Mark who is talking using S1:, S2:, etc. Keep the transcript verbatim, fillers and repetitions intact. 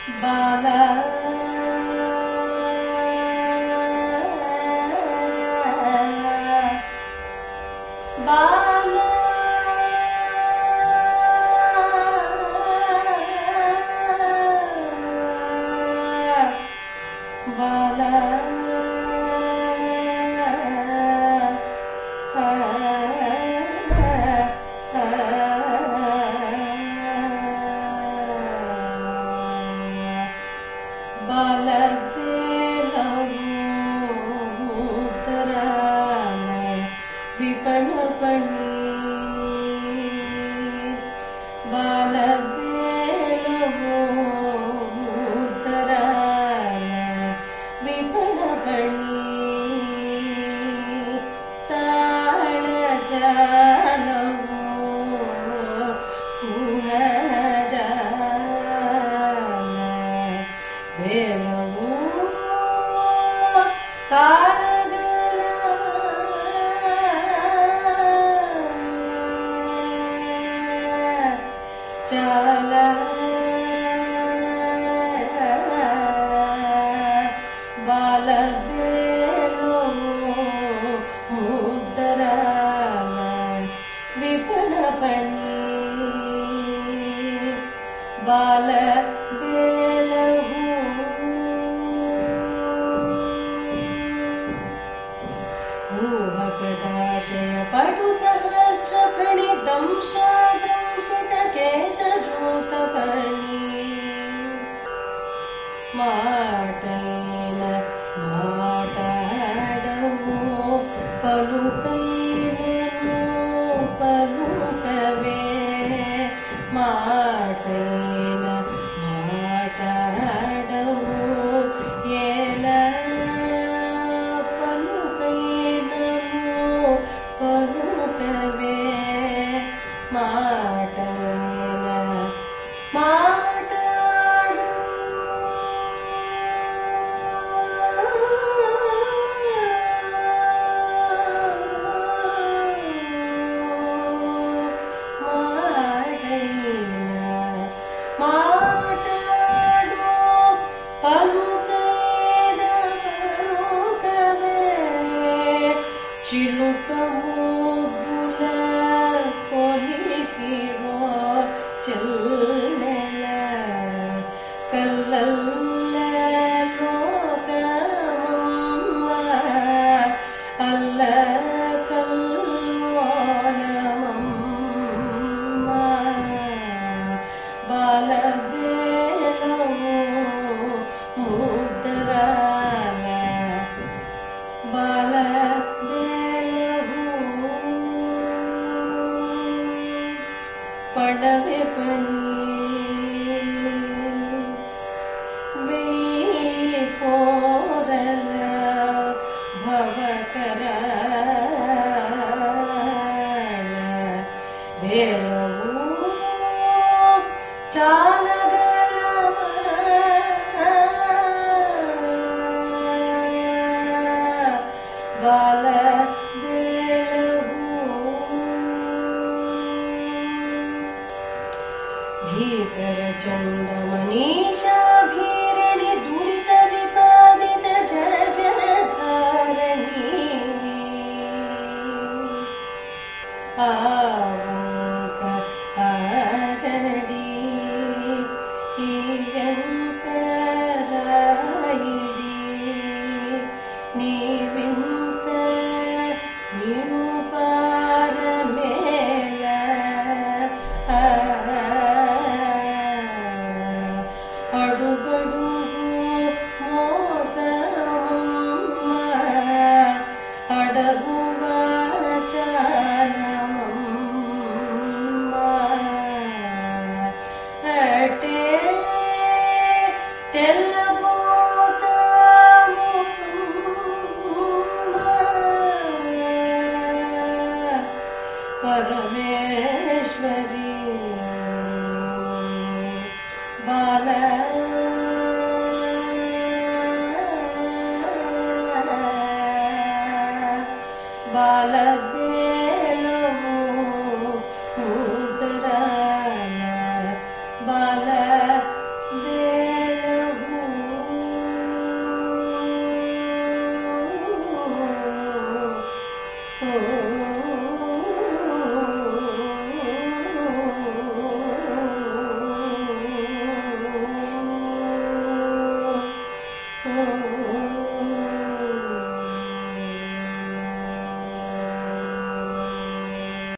S1: బాలా బాలా బాలా విపణపణి బాలవేలవో ముద్దరాల విపణపణి తాళజాలవో కుహరజాల వేలవో తాళ చాలా బాలవేలో ముద్దరాల విపణపణి బాలవేలవు ఊహకదాశయ పటు సహస్రఫణి దంష్టాదంశిత చేత జూతపర్ణి మాటైన మాటాడవు పలుకైనను పలుకవే మాటైన మాటాడవు ఎలా పలుకైనను పలుకవే మాటైన మాటాడు మాటైన మాటాడు పలుకైన పలుకవే చిలుక ముద్దుల కొలికిరో చెల్లెల కల్లల్ల లోకమమ్మ అల్ల కల్లోలమమ్మ బాలవేలవు ముద్దరాల బాలవేలవు పడవే పణి వేయి కోరల భవకరాళ వేలవు చాలగలవ బాల భీకర చండమనీషా భీరణి దురిత విపాదిత జరధారణి ఆవంక ఆరడి ఈయంకరాయిడి నీవింత నిరుపారమేళ అడుగడుగు మోసమమ్మ అడరువ చాలమమ్మ అటే తెల్లబోతాము సుంద పరమేశ్వరి బాల బాలవేలవు ముద్దరాల బాలవేలవు ओ